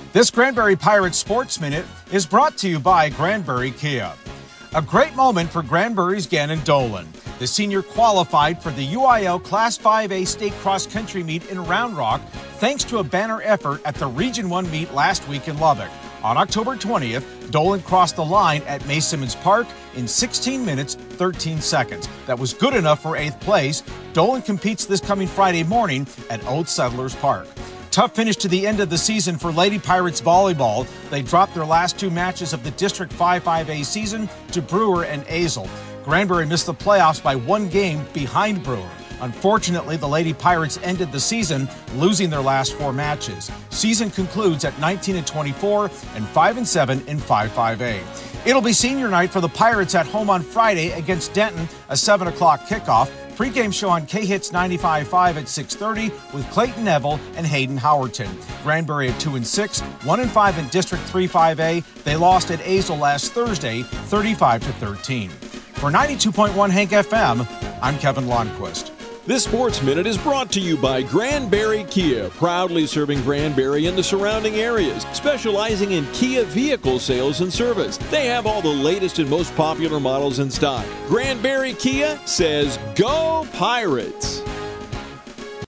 This Granbury Pirates Sports Minute is brought to you by Granbury Kia. A great moment for Granbury's Gannon Dolan. The senior qualified for the UIL Class 5A State Cross Country Meet in Round Rock thanks to a banner effort at the Region 1 meet last week in Lubbock. On October 20th, Dolan crossed the line at May Simmons Park in 16 minutes, 13 seconds. That was good enough for 8th place. Dolan competes this coming Friday morning at Old Settlers Park. Tough finish to the end of the season for Lady Pirates volleyball. They dropped their last two matches of the District 5-5A season to Brewer and Azle. Granbury missed the playoffs by one game behind Brewer. Unfortunately, the Lady Pirates ended the season losing their last four matches. Season concludes at 19-24 and 5-7 in 5-5A. It'll be senior night for the Pirates at home on Friday against Denton, a 7 o'clock kickoff. Pre-game show on K-Hits 95.5 at 6:30 with Clayton Neville and Hayden Howerton. Granbury at 2-6, 1-5 in District 3-5A. They lost at Azle last Thursday, 35-13. For 92.1 Hank FM, I'm Kevin Lundquist. This Sports Minute is brought to you by Granbury Kia, proudly serving Granbury and the surrounding areas, specializing in Kia vehicle sales and service. They have all the latest and most popular models in stock. Granbury Kia says, Go Pirates!